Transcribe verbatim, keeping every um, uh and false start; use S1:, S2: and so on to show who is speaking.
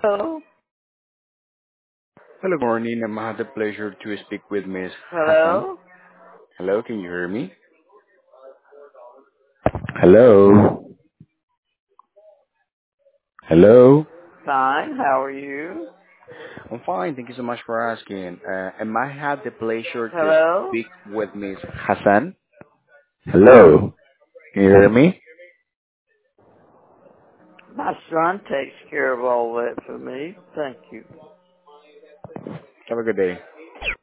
S1: Hello?
S2: Hello, good morning. I'm had the pleasure to speak with Miss Hassan.
S1: Hello?
S2: Hello, can you hear me? Hello. Hello.
S1: Fine, how are you?
S2: I'm fine. Thank you so much for asking. Uh, and I have the pleasure to
S1: Hello?
S2: speak with Miss Hassan. Hello. Can you hear me?
S1: My son takes care of all that for me. Thank you.
S2: Have a good day.